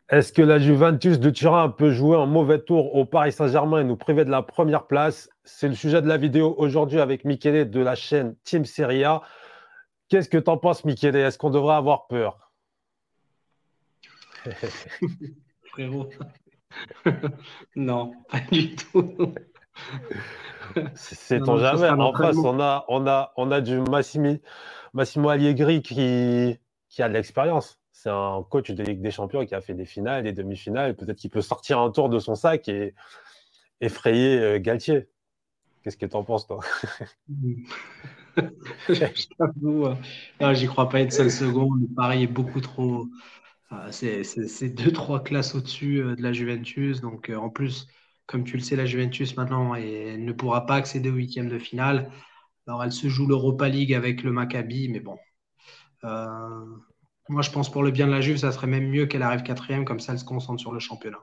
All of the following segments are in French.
Est-ce que la Juventus de Turin peut jouer un mauvais tour au Paris Saint-Germain et nous priver de la première place? C'est le sujet de la vidéo aujourd'hui avec Michele de la chaîne Team Serie A. Qu'est-ce que t'en penses, Michele? Est-ce qu'on devrait avoir peur? Frérot. Non, pas du tout. Non, Sait-on non, ce jamais. sera un En face, entraînement. on a du Massimo Allegri qui a de l'expérience. C'est un coach de Ligue des Champions qui a fait des finales, des demi-finales. Peut-être qu'il peut sortir un tour de son sac et effrayer Galtier. Qu'est-ce que t'en penses, toi? Je t'avoue, non, j'y crois pas une seule seconde. Paris est beaucoup trop. C'est deux, trois classes au-dessus de la Juventus. Donc, en plus, comme tu le sais, la Juventus maintenant ne pourra pas accéder au huitième de finale. Alors, elle se joue l'Europa League avec le Maccabi, mais bon. Euh, Moi, je pense pour le bien de la Juve, ça serait même mieux qu'elle arrive quatrième, comme ça, elle se concentre sur le championnat.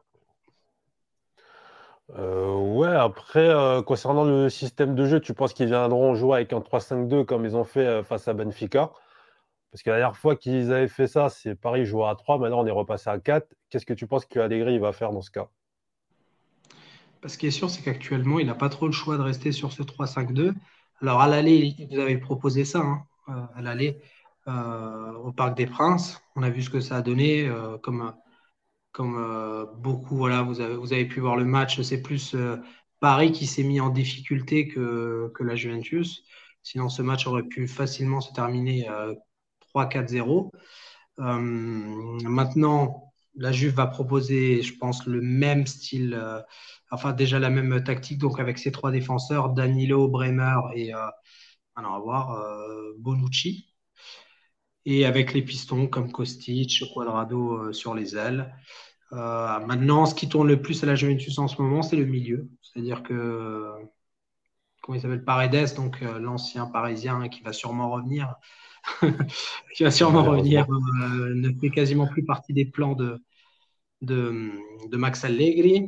Ouais, après, concernant le système de jeu, tu penses qu'ils viendront jouer avec un 3-5-2 comme ils ont fait face à Benfica? Parce que la dernière fois qu'ils avaient fait ça, c'est Paris jouait à 3. Maintenant on est repassé à 4. Qu'est-ce que tu penses que Allegri va faire dans ce cas? Ce qui est sûr, c'est qu'actuellement, il n'a pas trop le choix de rester sur ce 3-5-2. Alors, à l'aller, vous avez proposé ça, hein, à l'aller au Parc des Princes. On a vu ce que ça a donné. Comme beaucoup, voilà, vous avez pu voir le match. C'est plus Paris qui s'est mis en difficulté que la Juventus. Sinon, ce match aurait pu facilement se terminer 3-4-0. Maintenant, la Juve va proposer, je pense, le même style, enfin déjà la même tactique, donc avec ses trois défenseurs, Danilo, Bremer et alors, on va voir, Bonucci, et avec les pistons comme Kostic, Cuadrado sur les ailes. Maintenant, ce qui tourne le plus à la Juventus en ce moment, c'est le milieu. C'est-à-dire que, comment il s'appelle, Paredes, donc l'ancien Parisien qui va sûrement revenir, qui va sûrement revenir, Malheureusement. ne fait quasiment plus partie des plans de, de Max Allegri.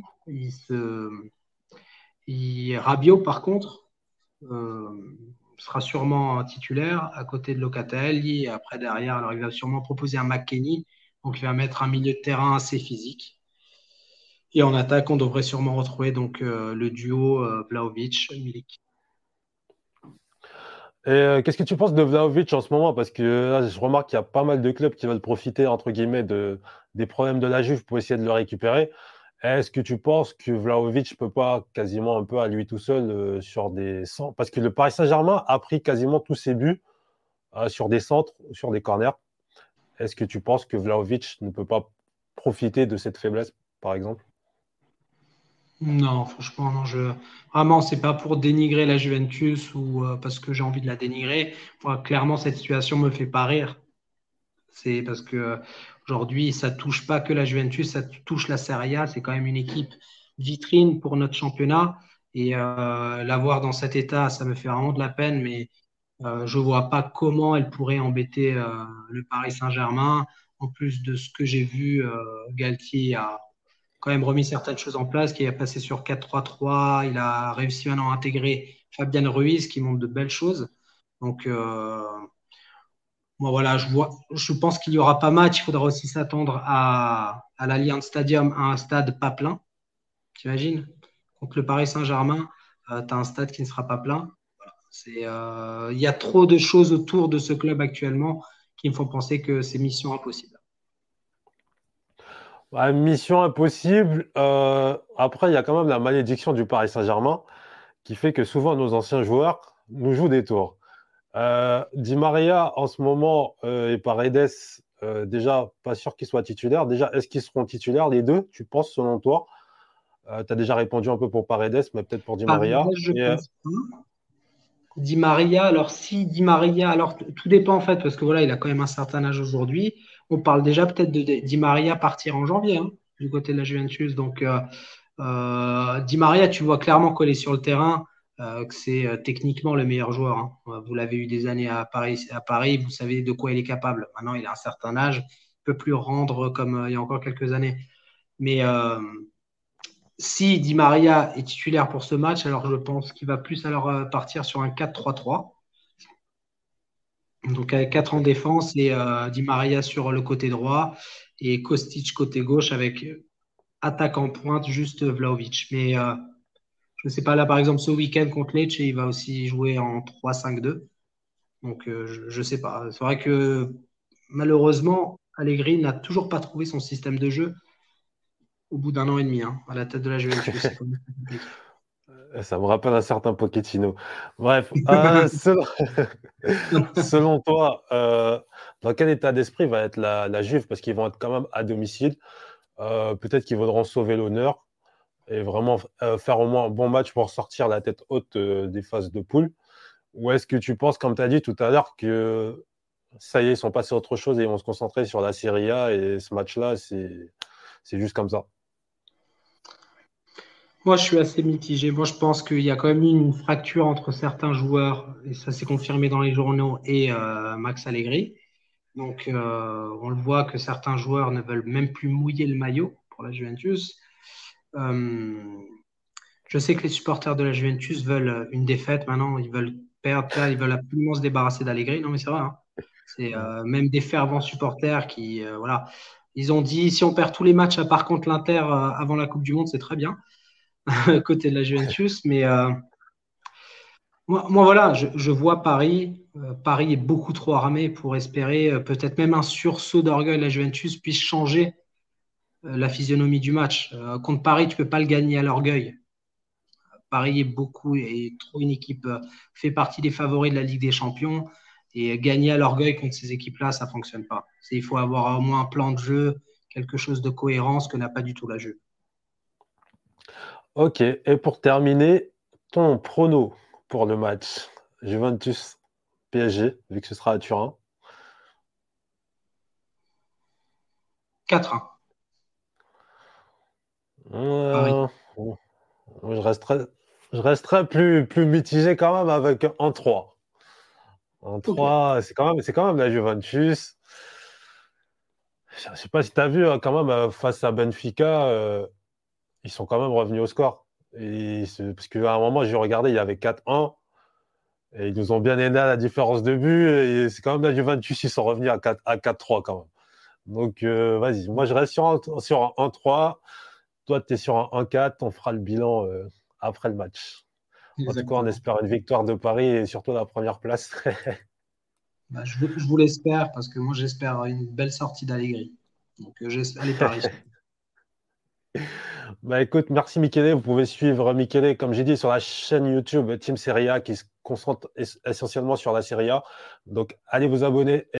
Rabiot, par contre, euh, sera sûrement un titulaire à côté de Locatelli. Et après, derrière, alors il va sûrement proposer un McKennie. Donc, il va mettre un milieu de terrain assez physique. Et en attaque, on devrait sûrement retrouver donc le duo Vlahovic-Milik. Et qu'est-ce que tu penses de Vlahovic en ce moment? Parce que là, je remarque qu'il y a pas mal de clubs qui veulent profiter, entre guillemets, des problèmes de la Juve pour essayer de le récupérer. Est-ce que tu penses que Vlahovic peut pas quasiment un peu à lui tout seul sur des centres? Parce que le Paris Saint-Germain a pris quasiment tous ses buts sur des centres, sur des corners. Est-ce que tu penses que Vlahovic ne peut pas profiter de cette faiblesse, par exemple? Non, franchement, non, vraiment, c'est pas pour dénigrer la Juventus ou parce que j'ai envie de la dénigrer. Moi, clairement, cette situation me fait pas rire. C'est parce que aujourd'hui, ça touche pas que la Juventus, ça touche la Serie A. C'est quand même une équipe vitrine pour notre championnat. Et l'avoir dans cet état, ça me fait vraiment de la peine. Mais je vois pas comment elle pourrait embêter le Paris Saint-Germain. En plus de ce que j'ai vu, Galtier a quand même remis certaines choses en place, qui a passé sur 4-3-3. Il a réussi maintenant à intégrer Fabian Ruiz, qui montre de belles choses. Donc, moi, voilà, je pense qu'il y aura pas match. Il faudra aussi s'attendre à l'Allianz Stadium, à un stade pas plein. T'imagines? Contre le Paris Saint-Germain, tu as un stade qui ne sera pas plein. Il y a trop de choses autour de ce club actuellement qui me font penser que c'est mission impossible. Ouais, mission impossible. Après, il y a quand même la malédiction du Paris Saint-Germain qui fait que souvent nos anciens joueurs nous jouent des tours. Di Maria, en ce moment, et Paredes, déjà, pas sûr qu'ils soient titulaires. Déjà, est-ce qu'ils seront titulaires, les deux, tu penses, selon toi? Tu as déjà répondu un peu pour Paredes, mais peut-être pour Di Paredes, Maria. je Et, pense pas. Di Maria, alors si Di Maria, alors tout dépend en fait, parce que voilà, il a quand même un certain âge aujourd'hui. On parle déjà peut-être de Di Maria partir en janvier, hein, du côté de la Juventus. Donc, Di Maria, tu vois clairement coller sur le terrain, que c'est techniquement le meilleur joueur, hein. Vous l'avez eu des années à Paris, vous savez de quoi il est capable. Maintenant, il a un certain âge, il ne peut plus rendre comme il y a encore quelques années. Mais si Di Maria est titulaire pour ce match, alors je pense qu'il va plus alors partir sur un 4-3-3. Donc avec 4 en défense et Di Maria sur le côté droit et Kostic côté gauche avec attaque en pointe, juste Vlahovic. Mais je ne sais pas, là par exemple, ce week-end contre Lecce, il va aussi jouer en 3-5-2. Donc je ne sais pas. C'est vrai que malheureusement, Allegri n'a toujours pas trouvé son système de jeu au bout d'un an et demi, hein, à la tête de la Juventus. C'est quand même compliqué. Ça me rappelle un certain Pochettino. Bref, selon toi, dans quel état d'esprit va être la Juve? Parce qu'ils vont être quand même à domicile. Peut-être qu'ils voudront sauver l'honneur et vraiment faire au moins un bon match pour sortir la tête haute des phases de poule. Ou est-ce que tu penses, comme tu as dit tout à l'heure, que ça y est, ils sont passés à autre chose et ils vont se concentrer sur la Serie A et ce match-là, c'est juste comme ça? Moi, je suis assez mitigé. Moi, je pense qu'il y a quand même eu une fracture entre certains joueurs, et ça s'est confirmé dans les journaux, et Max Allegri. Donc, on le voit que certains joueurs ne veulent même plus mouiller le maillot pour la Juventus. Euh, je sais que les supporters de la Juventus veulent une défaite maintenant, ils veulent perdre, ils veulent absolument se débarrasser d'Allegri. Non, mais c'est vrai, hein. C'est Ouais. même des fervents supporters qui, voilà, ils ont dit si on perd tous les matchs à part contre l'Inter avant la Coupe du Monde, c'est très bien, côté de la Juventus. Mais moi, voilà, je vois Paris. Paris est beaucoup trop armé pour espérer peut-être même un sursaut d'orgueil. La Juventus puisse changer la physionomie du match. Contre Paris, tu peux pas le gagner à l'orgueil. Paris est beaucoup et trop une équipe fait partie des favoris de la Ligue des Champions et gagner à l'orgueil contre ces équipes-là, ça fonctionne pas. Il faut avoir au moins un plan de jeu, quelque chose de cohérence que n'a pas du tout la Juve. Ok, et pour terminer, ton prono pour le match Juventus-PSG, vu que ce sera à Turin. 4-1, Paris. Euh, bon, je resterai plus mitigé quand même avec un 3. Un Ok. 3, c'est quand même la Juventus. Je ne sais pas si tu as vu quand même face à Benfica, ils sont quand même revenus au score. Parce qu'à un moment, j'ai regardé, il y avait 4-1 et ils nous ont bien aidé à la différence de but. Et c'est quand même la Juventus, ils sont revenus à 4-3 quand même. Donc, vas-y, moi je reste sur un 1-3. Toi, tu es sur un 1-4. On fera le bilan après le match. En tout cas, on Exactement. espère une victoire de Paris et surtout la première place. Bah, je vous l'espère parce que moi j'espère une belle sortie d'Allegri. Donc allez Paris. Bah écoute, merci Michele. Vous pouvez suivre Michele, comme j'ai dit, sur la chaîne YouTube Team Serie A qui se concentre essentiellement sur la Serie A. Donc, allez vous abonner.